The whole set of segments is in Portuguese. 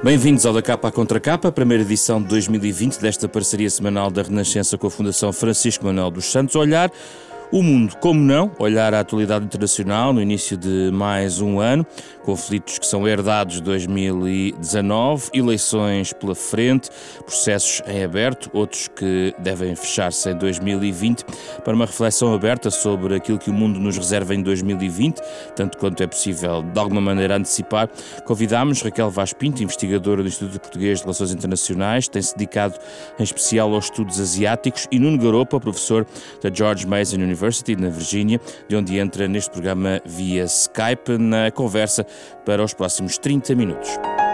Bem-vindos ao Da Capa à Contra Capa, primeira edição de 2020 desta parceria semanal da Renascença com a Fundação Francisco Manuel dos Santos. Olhar o mundo, como não? Olhar a atualidade internacional no início de mais um ano, conflitos que são herdados de 2019, eleições pela frente, processos em aberto, outros que devem fechar-se em 2020, para uma reflexão aberta sobre aquilo que o mundo nos reserva em 2020, tanto quanto é possível de alguma maneira antecipar. Convidámos Raquel Vaz Pinto, investigadora do Instituto Português de Relações Internacionais, tem-se dedicado em especial aos estudos asiáticos, e Nuno Garopa, professor da George Mason University, na Virgínia, de onde entra neste programa via Skype, na conversa para os próximos 30 minutos.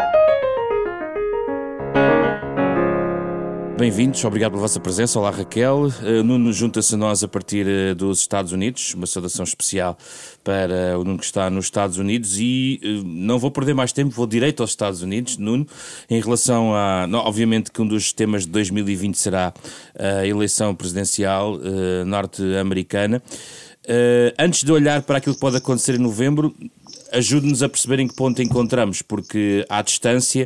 Bem-vindos, obrigado pela vossa presença. Olá, Raquel. Nuno junta-se a nós a partir dos Estados Unidos, uma saudação especial para o Nuno que está nos Estados Unidos, e não vou perder mais tempo, vou direito aos Estados Unidos. Nuno, em relação a... Não, obviamente que um dos temas de 2020 será a eleição presidencial norte-americana. Antes de olhar para aquilo que pode acontecer em novembro, ajude-nos a perceber em que ponto encontramos, porque à distância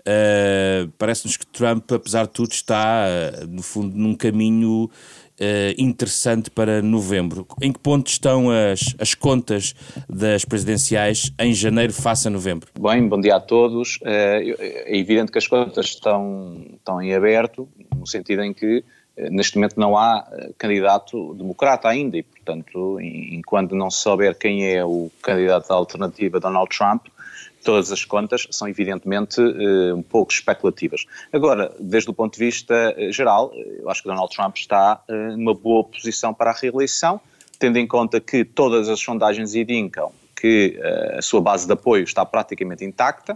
parece-nos que Trump, apesar de tudo, está no fundo num caminho interessante para novembro. Em que ponto estão as contas das presidenciais em janeiro face a novembro? Bem, bom dia a todos. É evidente que as contas estão em aberto, no sentido em que neste momento não há candidato democrata ainda e, portanto, enquanto não se souber quem é o candidato da alternativa Donald Trump, todas as contas são evidentemente um pouco especulativas. Agora, desde o ponto de vista geral, eu acho que Donald Trump está numa boa posição para a reeleição, tendo em conta que todas as sondagens indicam que a sua base de apoio está praticamente intacta.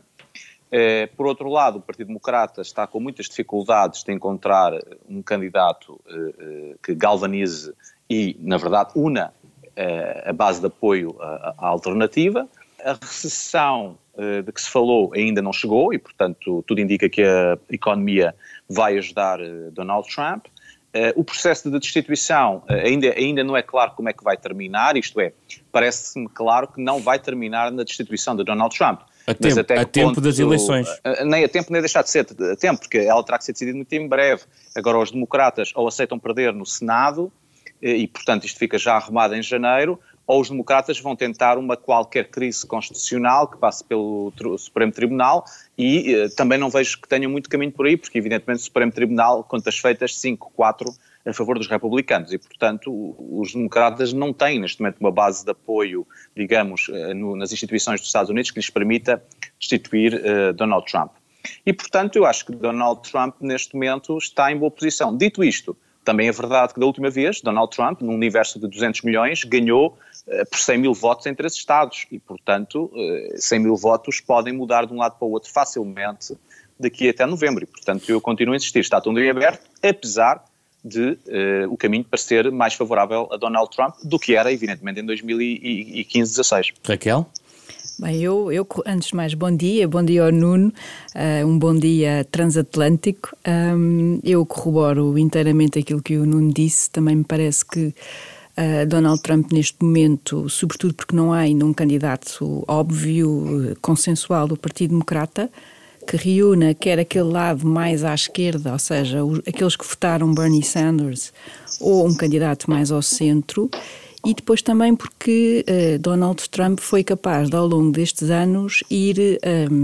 Por outro lado, o Partido Democrata está com muitas dificuldades de encontrar um candidato que galvanize e, na verdade, una a base de apoio à alternativa. A recessão de que se falou ainda não chegou e, portanto, tudo indica que a economia vai ajudar Donald Trump. O processo de destituição ainda não é claro como é que vai terminar, isto é, parece-me claro que não vai terminar na destituição de Donald Trump. A tempo das eleições. Nem a tempo nem deixar de ser a tempo, porque ela terá que ser decidida muito em breve. Agora os democratas ou aceitam perder no Senado, e portanto isto fica já arrumado em janeiro, ou os democratas vão tentar uma qualquer crise constitucional que passe pelo Supremo Tribunal, e também não vejo que tenham muito caminho por aí, porque evidentemente o Supremo Tribunal, contas feitas, 5-4 a favor dos republicanos, e portanto os democratas não têm neste momento uma base de apoio, digamos, nas instituições dos Estados Unidos que lhes permita destituir Donald Trump. E portanto eu acho que Donald Trump neste momento está em boa posição. Dito isto, também é verdade que da última vez Donald Trump, num universo de 200 milhões, ganhou por 100 mil votos em 3 estados e, portanto, 100 mil votos podem mudar de um lado para o outro facilmente daqui até novembro. E, portanto, eu continuo a insistir, está tudo em aberto, apesar de o caminho parecer mais favorável a Donald Trump do que era, evidentemente, em 2015-16. Raquel? Bem, eu antes de mais, bom dia ao Nuno, um bom dia transatlântico. Eu corroboro inteiramente aquilo que o Nuno disse, também me parece que Donald Trump neste momento, sobretudo porque não há ainda um candidato óbvio, consensual do Partido Democrata, que reúna quer aquele lado mais à esquerda, ou seja, aqueles que votaram Bernie Sanders, ou um candidato mais ao centro, e depois também porque Donald Trump foi capaz de, ao longo destes anos, ir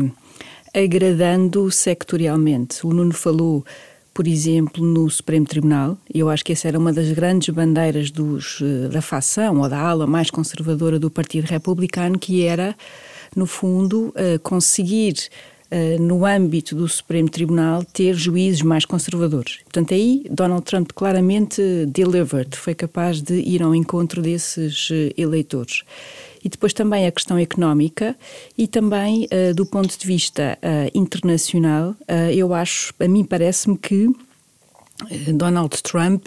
agradando sectorialmente. O Nuno falou, por exemplo, no Supremo Tribunal, e eu acho que essa era uma das grandes bandeiras da facção ou da ala mais conservadora do Partido Republicano, que era, no fundo, conseguir, no âmbito do Supremo Tribunal, ter juízes mais conservadores. Portanto, aí Donald Trump claramente delivered, foi capaz de ir ao encontro desses eleitores. E depois também a questão económica e também do ponto de vista internacional, eu acho, a mim parece-me que Donald Trump,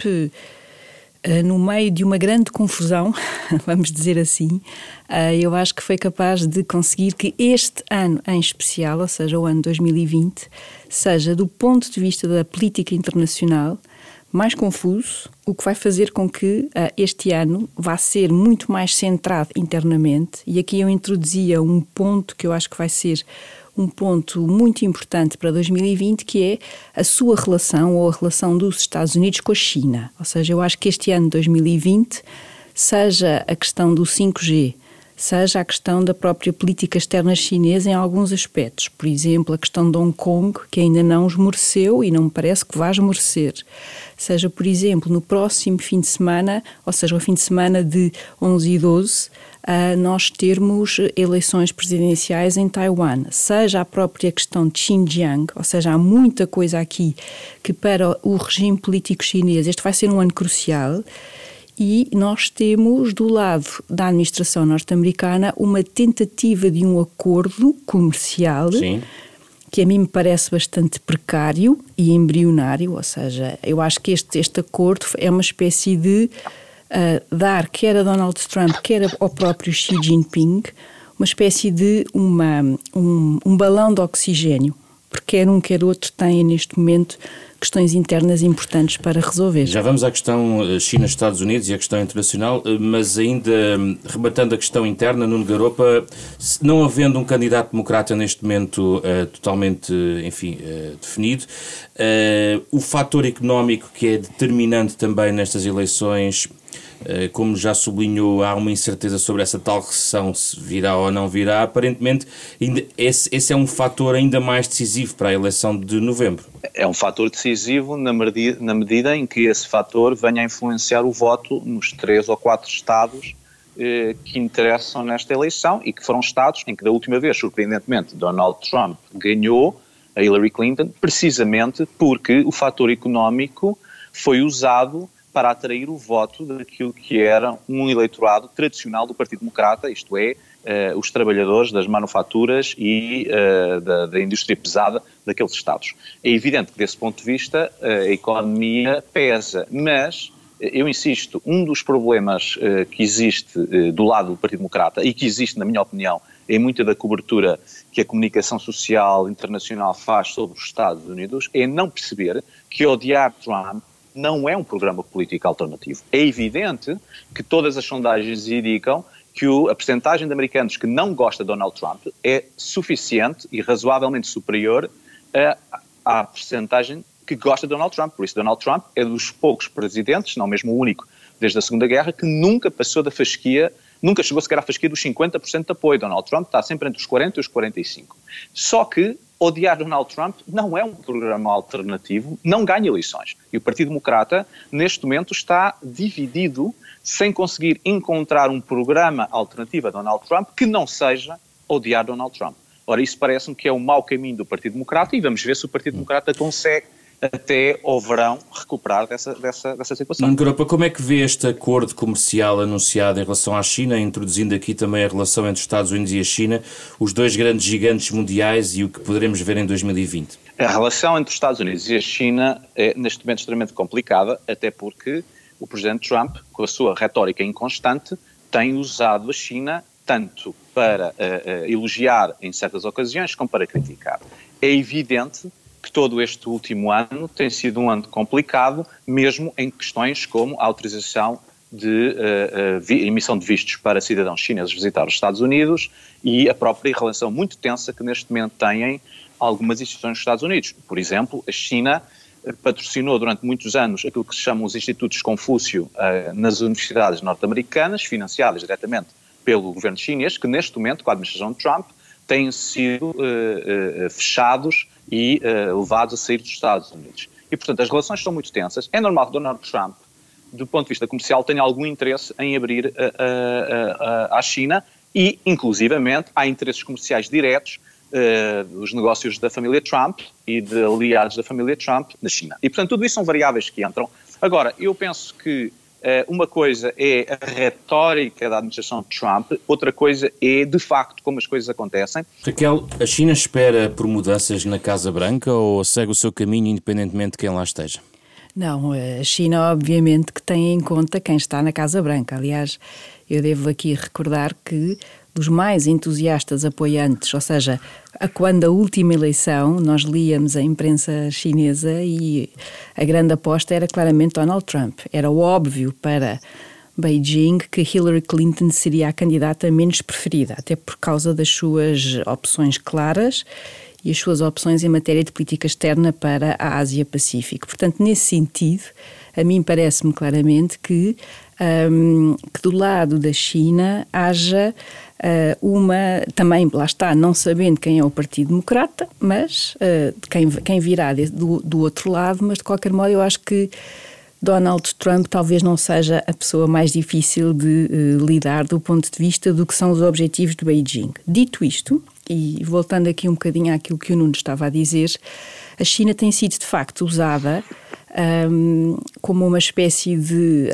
no meio de uma grande confusão, vamos dizer assim, eu acho que foi capaz de conseguir que este ano em especial, ou seja, o ano 2020, seja do ponto de vista da política internacional mais confuso, o que vai fazer com que este ano vá ser muito mais centrado internamente, e aqui eu introduzia um ponto que eu acho que vai ser um ponto muito importante para 2020, que é a sua relação ou a relação dos Estados Unidos com a China. Ou seja, eu acho que este ano de 2020, seja a questão do 5G, seja a questão da própria política externa chinesa em alguns aspectos. Por exemplo, a questão de Hong Kong, que ainda não esmoreceu e não me parece que vá esmorecer. Seja, por exemplo, no próximo fim de semana, ou seja, o fim de semana de 11 e 12, nós termos eleições presidenciais em Taiwan. Seja a própria questão de Xinjiang, ou seja, há muita coisa aqui que para o regime político chinês este vai ser um ano crucial. E nós temos, do lado da administração norte-americana, uma tentativa de um acordo comercial. Sim. Que a mim me parece bastante precário e embrionário, ou seja, eu acho que este acordo é uma espécie de dar, quer a Donald Trump, quer ao próprio Xi Jinping, uma espécie de um balão de oxigênio, porque quer um quer outro têm neste momento questões internas importantes para resolver. Já vamos à questão China-Estados Unidos e à questão internacional, mas ainda rebatando a questão interna, Nuno Garopa, não havendo um candidato democrata neste momento totalmente, definido, o fator económico que é determinante também nestas eleições, como já sublinhou, há uma incerteza sobre essa tal recessão, se virá ou não virá. Aparentemente, esse é um fator ainda mais decisivo para a eleição de novembro. É um fator decisivo na medida em que esse fator venha a influenciar o voto nos 3 ou 4 estados que interessam nesta eleição e que foram estados em que da última vez, surpreendentemente, Donald Trump ganhou a Hillary Clinton, precisamente porque o fator económico foi usado para atrair o voto daquilo que era um eleitorado tradicional do Partido Democrata, isto é, os trabalhadores das manufaturas e da indústria pesada daqueles estados. É evidente que, desse ponto de vista, a economia pesa, mas, eu insisto, um dos problemas que existe do lado do Partido Democrata e que existe, na minha opinião, em muita da cobertura que a comunicação social internacional faz sobre os Estados Unidos, é não perceber que odiar Trump não é um programa político alternativo. É evidente que todas as sondagens indicam que a percentagem de americanos que não gosta de Donald Trump é suficiente e razoavelmente superior à percentagem que gosta de Donald Trump. Por isso, Donald Trump é dos poucos presidentes, não mesmo o único, desde a Segunda Guerra, que nunca passou da fasquia, nunca chegou sequer à fasquia dos 50% de apoio. Donald Trump está sempre entre os 40% e os 45%. Só que odiar Donald Trump não é um programa alternativo, não ganha eleições. E o Partido Democrata, neste momento, está dividido, sem conseguir encontrar um programa alternativo a Donald Trump que não seja odiar Donald Trump. Ora, isso parece-me que é o mau caminho do Partido Democrata e vamos ver se o Partido Democrata consegue até ao verão recuperar dessa situação. Nuno Garopa, como é que vê este acordo comercial anunciado em relação à China, introduzindo aqui também a relação entre os Estados Unidos e a China, os dois grandes gigantes mundiais e o que poderemos ver em 2020? A relação entre os Estados Unidos e a China é neste momento extremamente complicada, até porque o presidente Trump, com a sua retórica inconstante, tem usado a China tanto para elogiar em certas ocasiões como para criticar. É evidente que todo este último ano tem sido um ano complicado, mesmo em questões como a autorização de emissão de vistos para cidadãos chineses visitar os Estados Unidos e a própria relação muito tensa que neste momento têm algumas instituições dos Estados Unidos. Por exemplo, a China patrocinou durante muitos anos aquilo que se chamam os Institutos Confúcio nas universidades norte-americanas, financiadas diretamente pelo governo chinês, que neste momento, com a administração de Trump, têm sido fechados e levados a sair dos Estados Unidos. E, portanto, as relações são muito tensas. É normal que Donald Trump, do ponto de vista comercial, tenha algum interesse em abrir à China e, inclusivamente, há interesses comerciais diretos dos negócios da família Trump e de aliados da família Trump na China. E, portanto, tudo isso são variáveis que entram. Agora, eu penso que uma coisa é a retórica da administração de Trump, outra coisa é, de facto, como as coisas acontecem. Raquel, a China espera por mudanças na Casa Branca ou segue o seu caminho independentemente de quem lá esteja? Não, a China obviamente que tem em conta quem está na Casa Branca. Aliás, eu devo aqui recordar que dos mais entusiastas apoiantes, ou seja, quando a última eleição nós líamos a imprensa chinesa e a grande aposta era claramente Donald Trump. Era óbvio para Beijing que Hillary Clinton seria a candidata menos preferida, até por causa das suas opções claras e as suas opções em matéria de política externa para a Ásia-Pacífico. Portanto, nesse sentido, a mim parece-me claramente que do lado da China haja também, lá está, não sabendo quem é o Partido Democrata, mas quem virá do outro lado, mas de qualquer modo eu acho que Donald Trump talvez não seja a pessoa mais difícil de lidar do ponto de vista do que são os objetivos de Beijing. Dito isto, e voltando aqui um bocadinho àquilo que o Nuno estava a dizer, a China tem sido de facto usada como uma espécie de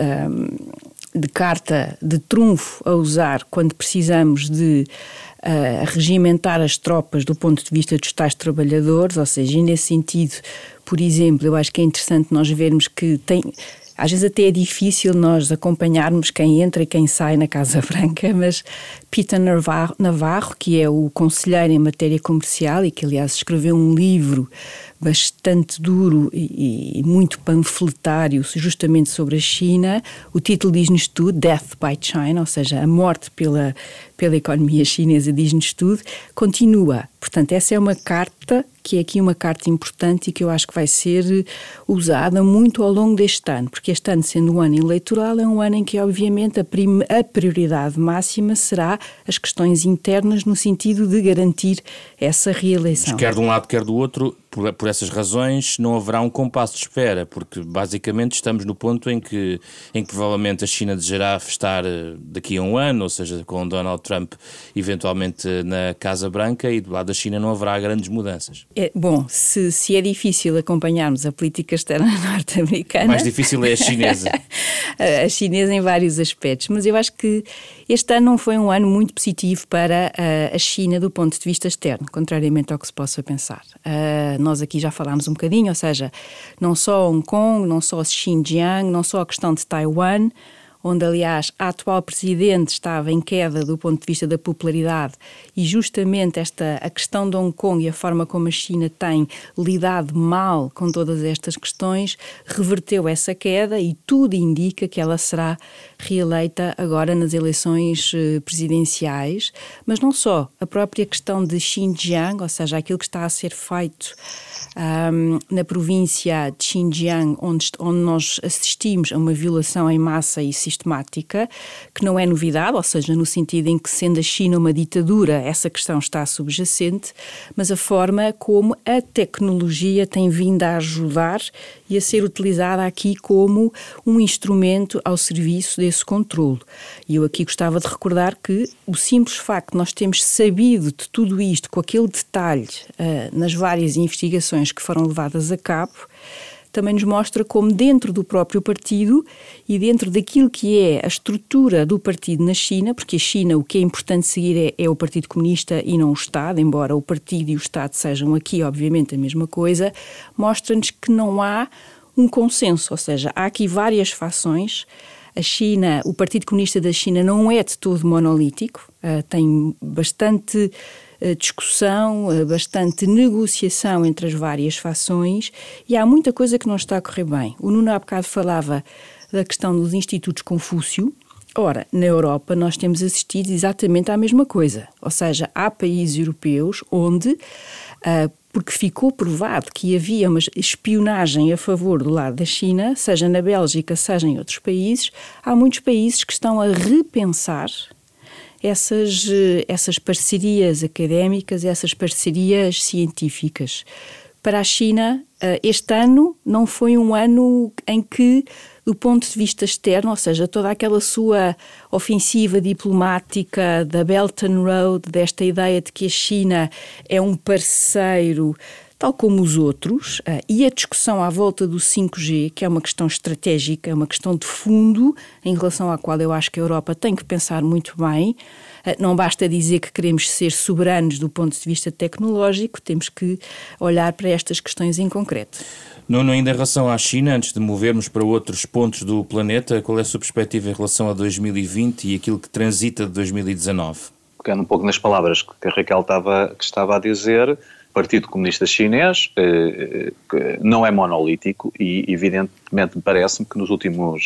carta de trunfo a usar quando precisamos de regimentar as tropas do ponto de vista dos tais trabalhadores, ou seja, e nesse sentido, por exemplo, eu acho que é interessante nós vermos que às vezes até é difícil nós acompanharmos quem entra e quem sai na Casa Branca, mas Peter Navarro, que é o conselheiro em matéria comercial e que aliás escreveu um livro bastante duro e muito panfletário justamente sobre a China, o título diz-nos tudo, Death by China, ou seja, a morte pela economia chinesa diz-nos tudo, continua. Portanto, essa é uma carta que é aqui uma carta importante e que eu acho que vai ser usada muito ao longo deste ano, porque este ano, sendo um ano eleitoral, é um ano em que, obviamente, a prioridade máxima será as questões internas no sentido de garantir essa reeleição. Mas quer de um lado, quer do outro, por essas razões, não haverá um compasso de espera, porque basicamente estamos no ponto em que provavelmente a China desejará estar daqui a um ano, ou seja, com Donald Trump eventualmente na Casa Branca, e do lado da China não haverá grandes mudanças. Bom, se é difícil acompanharmos a política externa norte-americana... Mais difícil é a chinesa. A chinesa em vários aspectos, mas eu acho que este ano não foi um ano muito positivo para a China do ponto de vista externo, contrariamente ao que se possa pensar. Nós aqui já falámos um bocadinho, ou seja, não só Hong Kong, não só Xinjiang, não só a questão de Taiwan, onde, aliás, a atual presidente estava em queda do ponto de vista da popularidade e justamente a questão de Hong Kong e a forma como a China tem lidado mal com todas estas questões reverteu essa queda e tudo indica que ela será reeleita agora nas eleições presidenciais, mas não só. A própria questão de Xinjiang, ou seja, aquilo que está a ser feito na província de Xinjiang, onde nós assistimos a uma violação em massa e sistemática, que não é novidade, ou seja, no sentido em que, sendo a China uma ditadura, essa questão está subjacente, mas a forma como a tecnologia tem vindo a ajudar e a ser utilizada aqui como um instrumento ao serviço desse controle. E eu aqui gostava de recordar que o simples facto de nós termos sabido de tudo isto, com aquele detalhe nas várias investigações que foram levadas a cabo, também nos mostra como dentro do próprio partido e dentro daquilo que é a estrutura do partido na China, porque a China o que é importante seguir é o Partido Comunista e não o Estado, embora o partido e o Estado sejam aqui obviamente a mesma coisa, mostra-nos que não há um consenso, ou seja, há aqui várias fações. A China, o Partido Comunista da China não é de todo monolítico, tem bastante discussão, bastante negociação entre as várias fações e há muita coisa que não está a correr bem. O Nuno há bocado falava da questão dos institutos Confúcio. Ora, na Europa nós temos assistido exatamente à mesma coisa, ou seja, há países europeus onde, porque ficou provado que havia uma espionagem a favor do lado da China, seja na Bélgica, seja em outros países, há muitos países que estão a repensar essas parcerias académicas, essas parcerias científicas. Para a China, este ano não foi um ano em que, do ponto de vista externo, ou seja, toda aquela sua ofensiva diplomática da Belt and Road, desta ideia de que a China é um parceiro tal como os outros, e a discussão à volta do 5G, que é uma questão estratégica, é uma questão de fundo, em relação à qual eu acho que a Europa tem que pensar muito bem. Não basta dizer que queremos ser soberanos do ponto de vista tecnológico, temos que olhar para estas questões em concreto. Nuno, ainda em relação à China, antes de movermos para outros pontos do planeta, qual é a sua perspectiva em relação a 2020 e aquilo que transita de 2019? Pegando um pouco nas palavras que a Raquel estava a dizer, Partido Comunista Chinês não é monolítico e, evidentemente, parece-me que nos últimos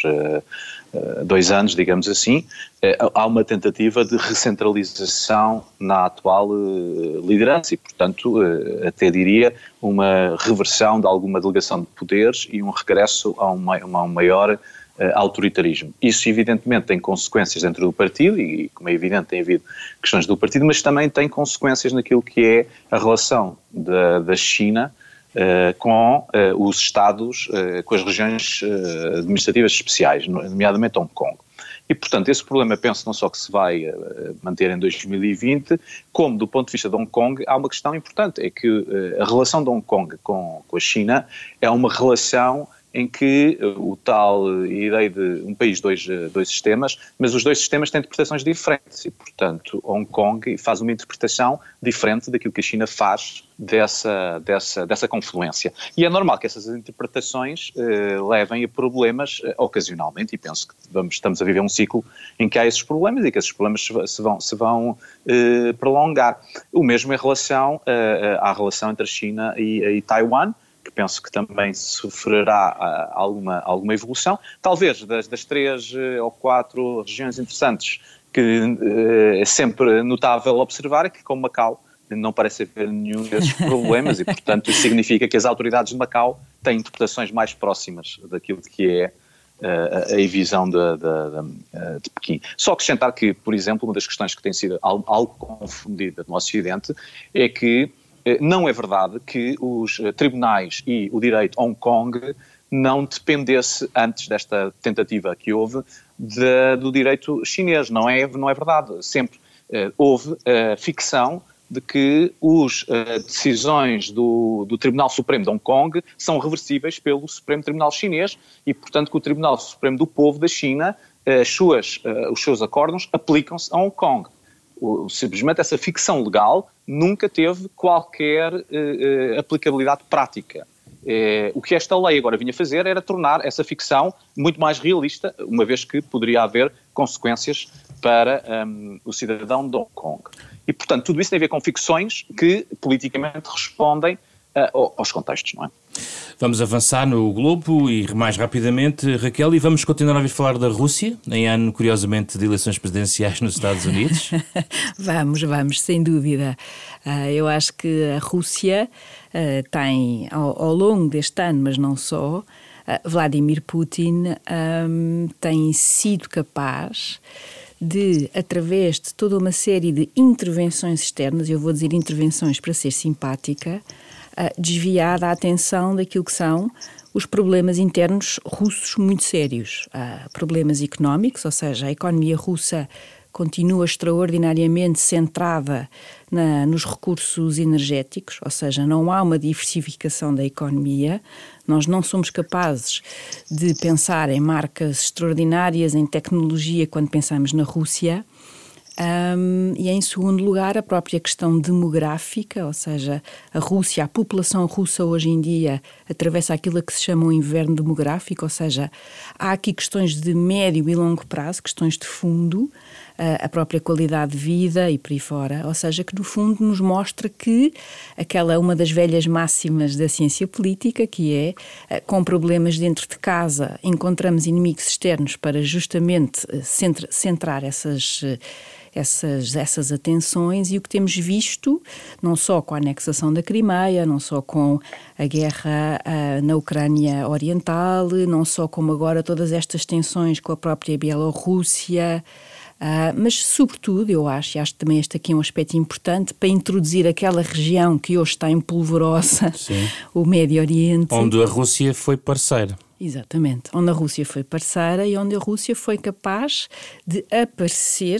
2 anos, digamos assim, há uma tentativa de recentralização na atual liderança e, portanto, até diria uma reversão de alguma delegação de poderes e um regresso a um maior autoritarismo. Isso evidentemente tem consequências dentro do partido e, como é evidente, tem havido questões do partido, mas também tem consequências naquilo que é a relação da China com os Estados, com as regiões administrativas especiais, nomeadamente Hong Kong. E, portanto, esse problema, penso, não só que se vai manter em 2020, como, do ponto de vista de Hong Kong, há uma questão importante, é que a relação de Hong Kong com a China é uma relação em que o tal ideia de um país, dois sistemas, mas os dois sistemas têm interpretações diferentes e, portanto, Hong Kong faz uma interpretação diferente daquilo que a China faz dessa confluência. E é normal que essas interpretações levem a problemas ocasionalmente e penso que estamos a viver um ciclo em que há esses problemas e que esses problemas se vão prolongar. O mesmo em relação à relação entre a China e Taiwan, que penso que também sofrerá alguma evolução. Talvez das 3 ou 4 regiões interessantes que é sempre notável observar é que com Macau não parece haver nenhum desses problemas e, portanto, isso significa que as autoridades de Macau têm interpretações mais próximas daquilo que é a visão de Pequim. Só acrescentar que, por exemplo, uma das questões que tem sido algo confundida no Ocidente é que não é verdade que os tribunais e o direito Hong Kong não dependesse, antes desta tentativa que houve, do direito chinês. Não é verdade. Sempre houve ficção de que as decisões do Tribunal Supremo de Hong Kong são reversíveis pelo Supremo Tribunal Chinês e, portanto, que o Tribunal Supremo do Povo da China, os seus acórdãos aplicam-se a Hong Kong. Simplesmente essa ficção legal nunca teve qualquer aplicabilidade prática. O que esta lei agora vinha fazer era tornar essa ficção muito mais realista, uma vez que poderia haver consequências para o cidadão de Hong Kong. E, portanto, tudo isso tem a ver com ficções que politicamente respondem aos contextos, não é? Vamos avançar no globo e mais rapidamente, Raquel, e vamos continuar a ouvir falar da Rússia, em ano, curiosamente, de eleições presidenciais nos Estados Unidos. Vamos, sem dúvida. Eu acho que a Rússia tem, ao longo deste ano, mas não só, Vladimir Putin tem sido capaz de, através de toda uma série de intervenções externas, eu vou dizer intervenções para ser simpática, desviar a atenção daquilo que são os problemas internos russos muito sérios. Problemas económicos, ou seja, a economia russa continua extraordinariamente centrada nos recursos energéticos, ou seja, não há uma diversificação da economia. Nós não somos capazes de pensar em marcas extraordinárias, em tecnologia, quando pensamos na Rússia. E em segundo lugar, a própria questão demográfica, ou seja, a população russa hoje em dia atravessa aquilo que se chama um inverno demográfico, ou seja, há aqui questões de médio e longo prazo, questões de fundo, a própria qualidade de vida e por aí fora, ou seja, que no fundo nos mostra que uma das velhas máximas da ciência política, que é, com problemas dentro de casa, encontramos inimigos externos para justamente centrar essas atenções, e o que temos visto, não só com a anexação da Crimeia, não só com a guerra na Ucrânia Oriental, não só como agora todas estas tensões com a própria Bielorrússia, mas sobretudo, eu acho também este aqui é um aspecto importante para introduzir aquela região que hoje está em polvorosa, o Médio Oriente. Onde a Rússia foi parceira. Exatamente, onde a Rússia foi parceira e onde a Rússia foi capaz de aparecer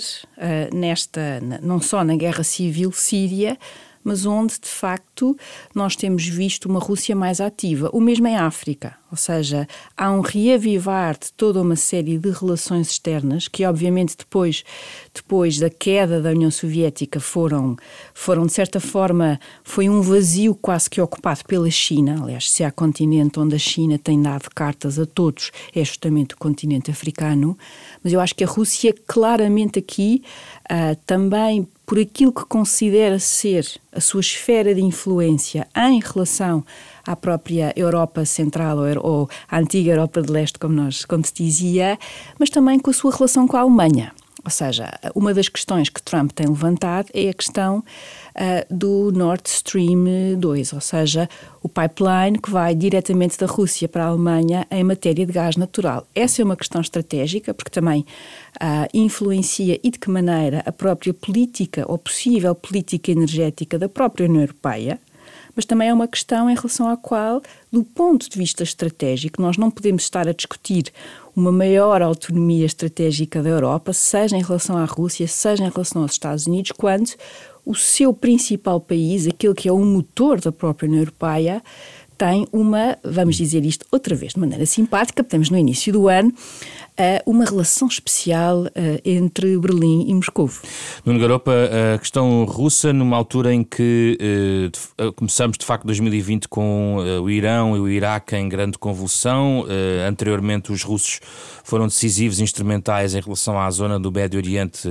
não só na guerra civil síria, mas onde de facto nós temos visto uma Rússia mais ativa. O mesmo em África, ou Ou seja, há um reavivar de toda uma série de relações externas que, obviamente, depois da queda da União Soviética foram, de certa forma, foi um vazio quase que ocupado pela China. Aliás, se há continente onde a China tem dado cartas a todos, é justamente o continente africano. Mas eu acho que a Rússia, claramente aqui, também por aquilo que considera ser a sua esfera de influência em relação à própria Europa Central ou à antiga Europa de Leste, como se dizia, mas também com a sua relação com a Alemanha. Ou seja, uma das questões que Trump tem levantado é a questão do Nord Stream 2, ou seja, o pipeline que vai diretamente da Rússia para a Alemanha em matéria de gás natural. Essa é uma questão estratégica, porque também influencia e de que maneira a própria política ou possível política energética da própria União Europeia, mas também é uma questão em relação à qual, do ponto de vista estratégico, nós não podemos estar a discutir uma maior autonomia estratégica da Europa, seja em relação à Rússia, seja em relação aos Estados Unidos, quando o seu principal país, aquele que é o motor da própria União Europeia, tem vamos dizer isto outra vez de maneira simpática, estamos no início do ano, uma relação especial entre Berlim e Moscovo. Nuno Garopa, a questão russa, numa altura em que começamos de facto 2020 com o Irão e o Iraque em grande convulsão, anteriormente os russos foram decisivos, instrumentais em relação à zona do Médio Oriente,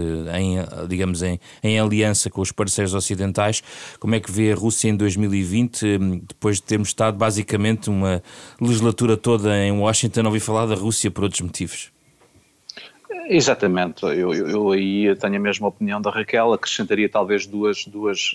em aliança com os parceiros ocidentais. Como é que vê a Rússia em 2020, depois de termos estado basicamente uma legislatura toda em Washington, não ouvi falar da Rússia por outros motivos? Exatamente, eu aí tenho a mesma opinião da Raquel, acrescentaria talvez duas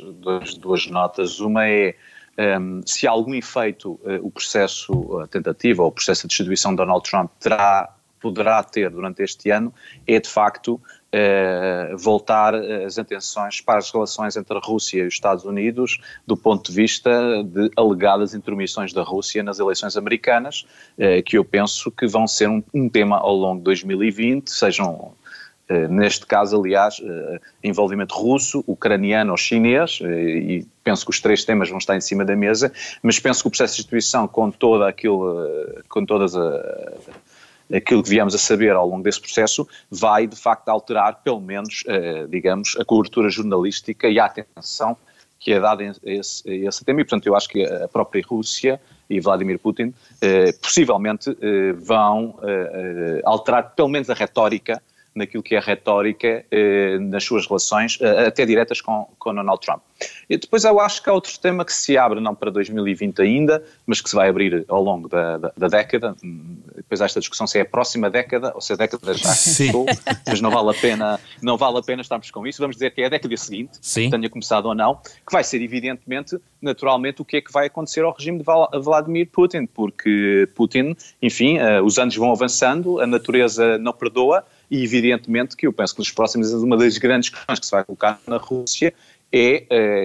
notas. Uma é, se há algum efeito o processo, a tentativa ou o processo de destituição de Donald Trump poderá ter durante este ano, é de facto voltar as atenções para as relações entre a Rússia e os Estados Unidos do ponto de vista de alegadas intromissões da Rússia nas eleições americanas, que eu penso que vão ser um tema ao longo de 2020, sejam neste caso, aliás, envolvimento russo, ucraniano ou chinês, e penso que os três temas vão estar em cima da mesa, mas penso que o processo de instituição, com aquilo que viemos a saber ao longo desse processo, vai de facto alterar pelo menos, a cobertura jornalística e a atenção que é dada a esse tema, e portanto eu acho que a própria Rússia e Vladimir Putin possivelmente vão alterar pelo menos a retórica, naquilo que é a retórica nas suas relações, até diretas com Donald Trump. E depois eu acho que há outro tema que se abre, não para 2020 ainda, mas que se vai abrir ao longo da década. Depois há esta discussão se é a próxima década ou se a década já começou, mas não vale a pena estarmos com isso. Vamos dizer que é a década seguinte, tenha começado ou não, que vai ser evidentemente, naturalmente, o que é que vai acontecer ao regime de Vladimir Putin, porque Putin, enfim, os anos vão avançando, a natureza não perdoa, e evidentemente que eu penso que nos próximos anos uma das grandes questões que se vai colocar na Rússia é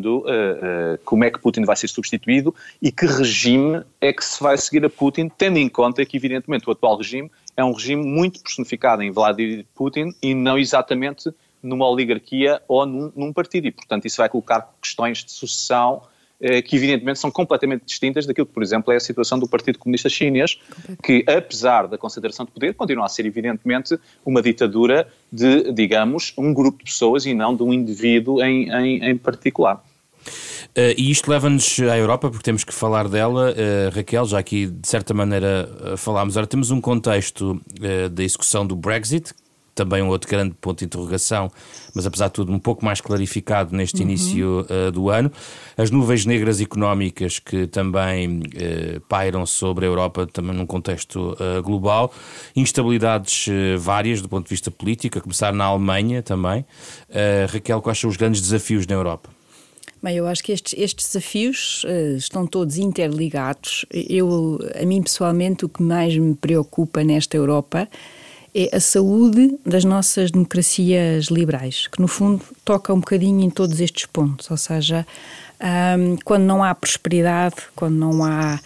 como é que Putin vai ser substituído e que regime é que se vai seguir a Putin, tendo em conta que evidentemente o atual regime é um regime muito personificado em Vladimir Putin e não exatamente numa oligarquia ou num partido, e portanto isso vai colocar questões de sucessão que evidentemente são completamente distintas daquilo que, por exemplo, é a situação do Partido Comunista Chinês, que apesar da concentração de poder, continua a ser evidentemente uma ditadura de, digamos, um grupo de pessoas e não de um indivíduo em particular. E isto leva-nos à Europa, porque temos que falar dela, Raquel, já aqui de certa maneira falámos. Ora, temos um contexto da execução do Brexit, também um outro grande ponto de interrogação, mas apesar de tudo um pouco mais clarificado neste início do ano. As nuvens negras económicas que também pairam sobre a Europa, também num contexto global. Instabilidades várias do ponto de vista político, a começar na Alemanha também. Raquel, quais são os grandes desafios na Europa? Bem, eu acho que estes desafios estão todos interligados. A mim pessoalmente, o que mais me preocupa nesta Europa é a saúde das nossas democracias liberais, que no fundo toca um bocadinho em todos estes pontos, ou seja, quando não há prosperidade, quando não há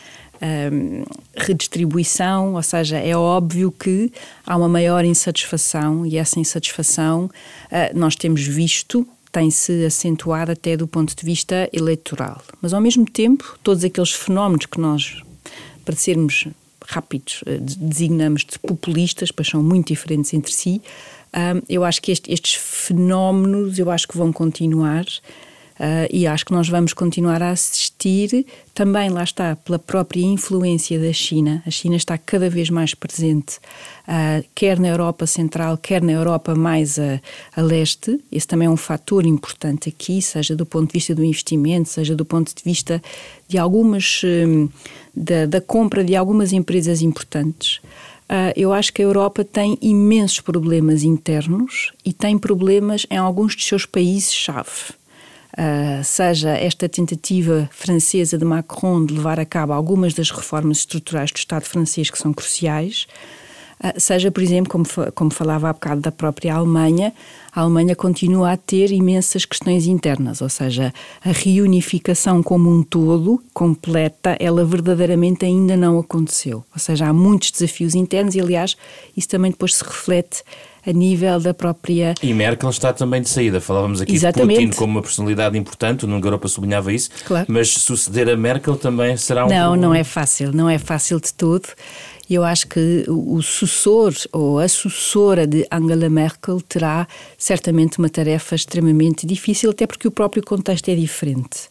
redistribuição, ou seja, é óbvio que há uma maior insatisfação, e essa insatisfação nós temos visto, tem-se acentuado até do ponto de vista eleitoral. Mas ao mesmo tempo, todos aqueles fenómenos que nós, para sermos rápidos, designamos de populistas, pois são muito diferentes entre si. Eu acho que estes fenómenos, eu acho que vão continuar. E acho que nós vamos continuar a assistir também, lá está, pela própria influência da China. A China está cada vez mais presente, quer na Europa Central, quer na Europa mais a leste. Esse também é um fator importante aqui, seja do ponto de vista do investimento, seja do ponto de vista de algumas, da compra de algumas empresas importantes. Eu acho que a Europa tem imensos problemas internos e tem problemas em alguns dos seus países-chave. Seja esta tentativa francesa de Macron de levar a cabo algumas das reformas estruturais do Estado francês que são cruciais, seja, por exemplo, como falava há bocado da própria Alemanha, a Alemanha continua a ter imensas questões internas, ou seja, a reunificação como um todo, completa, ela verdadeiramente ainda não aconteceu. Ou seja, há muitos desafios internos e, aliás, isso também depois se reflete a nível da própria... E Merkel está também de saída. Falávamos aqui Exatamente. de Putin como uma personalidade importante, o Nuno Garopa sublinhava isso, claro. Mas suceder a Merkel também será um problema. Não é fácil de todo. Eu acho que o sucessor ou a sucessora de Angela Merkel terá certamente uma tarefa extremamente difícil, até porque o próprio contexto é diferente.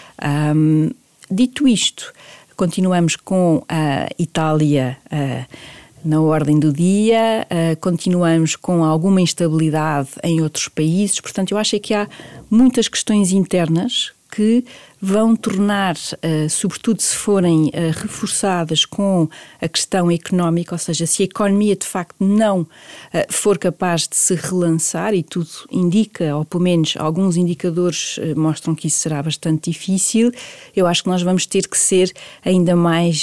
Dito isto, continuamos com a Itália na ordem do dia, continuamos com alguma instabilidade em outros países, portanto eu acho que há muitas questões internas que vão tornar, sobretudo se forem reforçadas com a questão económica, ou seja, se a economia de facto não for capaz de se relançar, e tudo indica, ou pelo menos alguns indicadores mostram que isso será bastante difícil, eu acho que nós vamos ter que ser ainda mais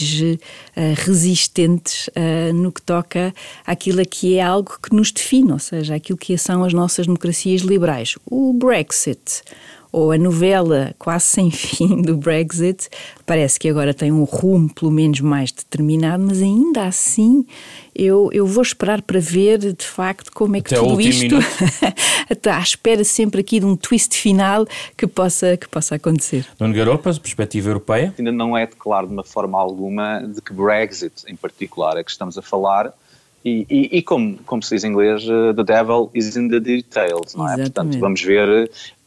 resistentes no que toca àquilo que é algo que nos define, ou seja, aquilo que são as nossas democracias liberais. O Brexit, ou a novela quase sem fim do Brexit, parece que agora tem um rumo pelo menos mais determinado, mas ainda assim eu vou esperar para ver de facto como é que até tudo isto está à espera sempre aqui de um twist final que possa acontecer. Nuno Garopa, perspectiva europeia? Ainda não é claro de uma forma alguma de que Brexit em particular é que estamos a falar. E como se diz em inglês, the devil is in the details, não é? Exatamente. Portanto, vamos ver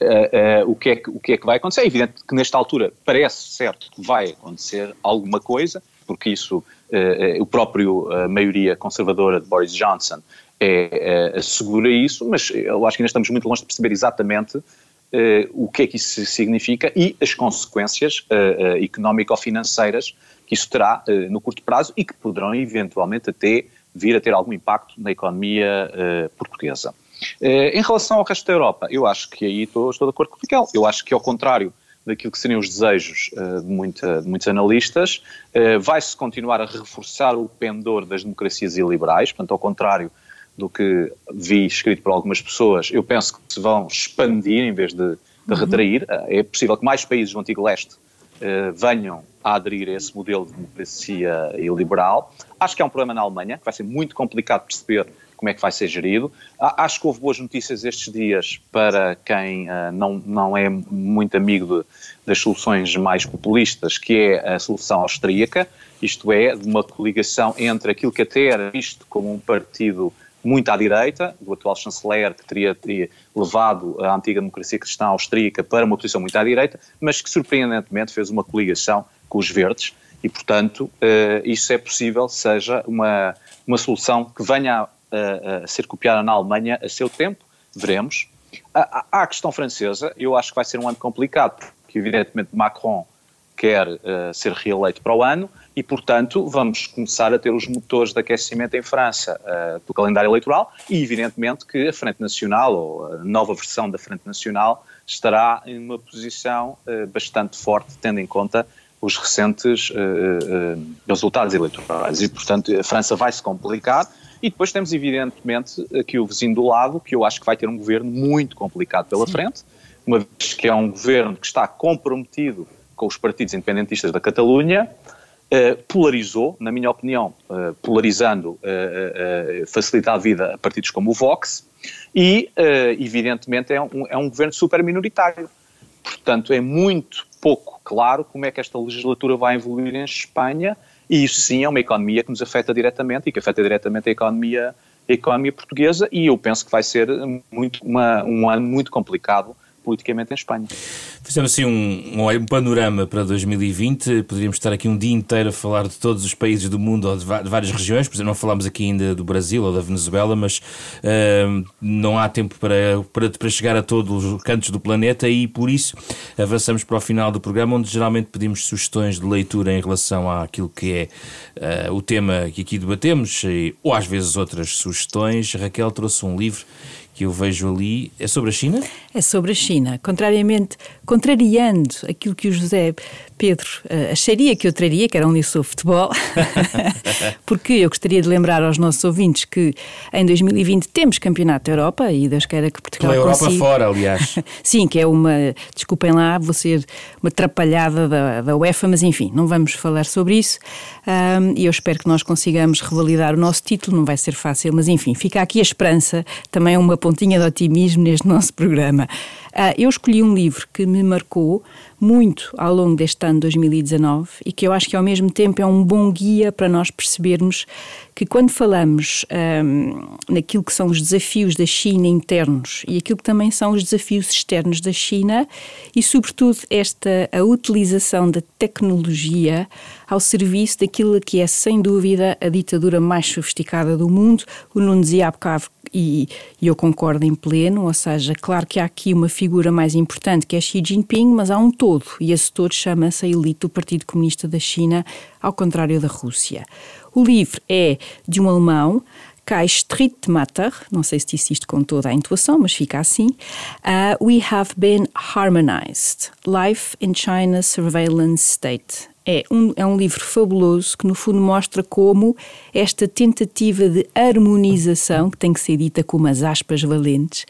o que é que vai acontecer. É evidente que nesta altura parece certo que vai acontecer alguma coisa, porque isso, o próprio maioria conservadora de Boris Johnson assegura isso, mas eu acho que ainda estamos muito longe de perceber exatamente o que é que isso significa e as consequências económico-financeiras que isso terá no curto prazo e que poderão eventualmente até vir a ter algum impacto na economia portuguesa. Em relação ao resto da Europa, eu acho que aí estou de acordo com o Miguel. Eu acho que, ao contrário daquilo que seriam os desejos de muitos analistas, vai-se continuar a reforçar o pendor das democracias iliberais, portanto, ao contrário do que vi escrito por algumas pessoas, eu penso que se vão expandir em vez de retrair. É possível que mais países do antigo leste venham a aderir a esse modelo de democracia iliberal. Acho que é um problema na Alemanha, que vai ser muito complicado perceber como é que vai ser gerido. Acho que houve boas notícias estes dias para quem não é muito amigo das soluções mais populistas, que é a solução austríaca, isto é, de uma coligação entre aquilo que até era visto como um partido muito à direita, do atual chanceler, que teria levado a antiga democracia cristã austríaca para uma posição muito à direita, mas que surpreendentemente fez uma coligação com os verdes e, portanto, isso é possível, seja uma solução que venha a ser copiada na Alemanha a seu tempo, veremos. A questão francesa, eu acho que vai ser um ano complicado, porque evidentemente Macron quer ser reeleito para o ano e, portanto, vamos começar a ter os motores de aquecimento em França do calendário eleitoral e, evidentemente, que a Frente Nacional, ou a nova versão da Frente Nacional, estará em uma posição bastante forte, tendo em conta os recentes resultados eleitorais. E, portanto, a França vai se complicar. E depois temos, evidentemente, aqui o vizinho do lado, que eu acho que vai ter um governo muito complicado pela frente, uma vez que é um governo que está comprometido com os partidos independentistas da Catalunha, polarizou, na minha opinião, polarizando, facilita a vida a partidos como o Vox, e, evidentemente, é um governo super minoritário. Portanto, é muito pouco claro como é que esta legislatura vai evoluir em Espanha E isso sim é uma economia que nos afeta diretamente e que afeta diretamente a economia portuguesa, e eu penso que vai ser um ano muito complicado politicamente em Espanha. Fizemos assim um panorama para 2020, poderíamos estar aqui um dia inteiro a falar de todos os países do mundo ou de várias regiões, por exemplo, não falámos aqui ainda do Brasil ou da Venezuela, mas não há tempo para chegar a todos os cantos do planeta, e por isso avançamos para o final do programa, onde geralmente pedimos sugestões de leitura em relação àquilo que é o tema que aqui debatemos, ou às vezes outras sugestões. Raquel trouxe um livro que eu vejo ali. É sobre a China? É sobre a China. Contrariando aquilo que o José Pedro acharia que eu traria, que era um livro sobre futebol, porque eu gostaria de lembrar aos nossos ouvintes que em 2020 temos Campeonato da Europa, e Deus queira que Portugal consiga. Pela Europa fora, aliás. Sim, que é desculpem lá, vou ser uma atrapalhada da UEFA, mas enfim, não vamos falar sobre isso, e eu espero que nós consigamos revalidar o nosso título. Não vai ser fácil, mas enfim, fica aqui a esperança, também uma pontinha de otimismo neste nosso programa. Eu escolhi um livro que me marcou muito ao longo deste ano 2019 e que eu acho que ao mesmo tempo é um bom guia para nós percebermos que quando falamos naquilo que são os desafios da China internos e aquilo que também são os desafios externos da China, e sobretudo a utilização da tecnologia ao serviço daquilo que é sem dúvida a ditadura mais sofisticada do mundo. O Nuno dizia há bocado, e eu concordo em pleno, ou seja, claro que há aqui uma figura mais importante que é Xi Jinping, mas há um todo, e esse todo chama-se a elite do Partido Comunista da China, ao contrário da Rússia. O livro é de um alemão, Kai Strittmatter, não sei se disse isto com toda a intuação, mas fica assim. We Have Been Harmonized, Life in China's Surveillance State. É um livro fabuloso que no fundo mostra como esta tentativa de harmonização, que tem que ser dita com umas aspas valentes,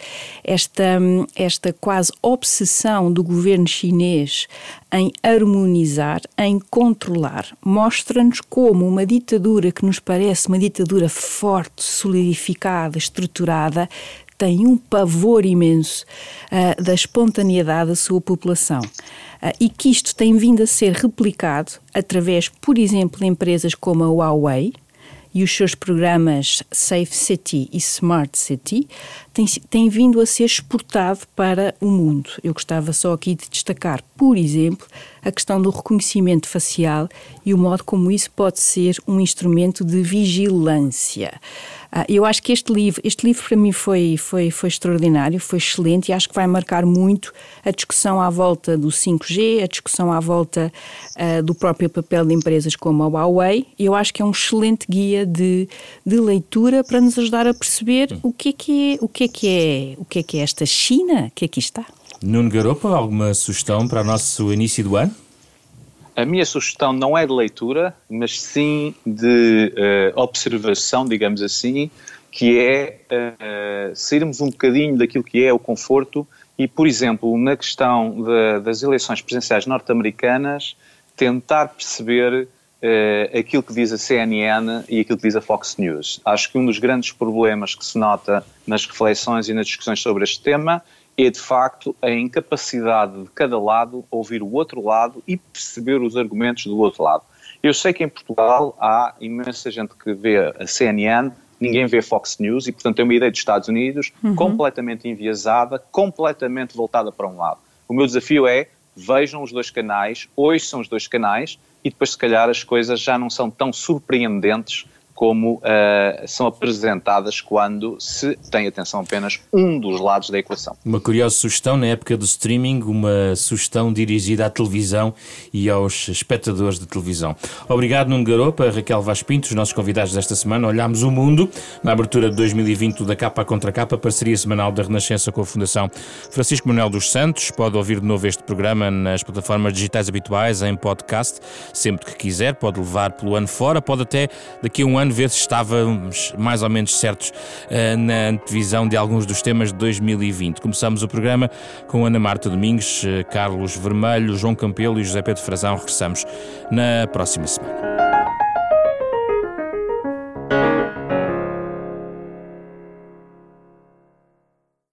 esta quase obsessão do governo chinês em harmonizar, em controlar, mostra-nos como uma ditadura que nos parece uma ditadura forte, solidificada, estruturada, tem um pavor imenso da espontaneidade da sua população. E que isto tem vindo a ser replicado através, por exemplo, de empresas como a Huawei e os seus programas Safe City e Smart City, tem vindo a ser exportado para o mundo. Eu gostava só aqui de destacar, por exemplo, a questão do reconhecimento facial e o modo como isso pode ser um instrumento de vigilância. Eu acho que este livro para mim foi extraordinário, foi excelente, e acho que vai marcar muito a discussão à volta do 5G, a discussão à volta do próprio papel de empresas como a Huawei. Eu acho que é um excelente guia de leitura para nos ajudar a perceber o que é esta China que aqui está. Nuno Garopa, alguma sugestão para o nosso início do ano? A minha sugestão não é de leitura, mas sim de observação, digamos assim, que é sairmos um bocadinho daquilo que é o conforto e, por exemplo, na questão das eleições presidenciais norte-americanas, tentar perceber aquilo que diz a CNN e aquilo que diz a Fox News. Acho que um dos grandes problemas que se nota nas reflexões e nas discussões sobre este tema é, de facto, a incapacidade de cada lado ouvir o outro lado e perceber os argumentos do outro lado. Eu sei que em Portugal há imensa gente que vê a CNN, ninguém vê a Fox News, e, portanto, é uma ideia dos Estados Unidos completamente enviesada, completamente voltada para um lado. O meu desafio é, vejam os dois canais, ouçam os dois canais, e depois, se calhar, as coisas já não são tão surpreendentes como são apresentadas quando se tem atenção apenas um dos lados da equação. Uma curiosa sugestão, na época do streaming, uma sugestão dirigida à televisão e aos espectadores de televisão. Obrigado, Nuno Garopa, Raquel Vaz Pinto, os nossos convidados desta semana. Olhámos o mundo na abertura de 2020 da Capa à Contra Capa, parceria semanal da Renascença com a Fundação Francisco Manuel dos Santos. Pode ouvir de novo este programa nas plataformas digitais habituais, em podcast, sempre que quiser. Pode levar pelo ano fora, pode até daqui a um ano ver se estávamos mais ou menos certos na antevisão de alguns dos temas de 2020. Começamos o programa com Ana Marta Domingos, Carlos Vermelho, João Campelo e José Pedro Frazão. Regressamos na próxima semana.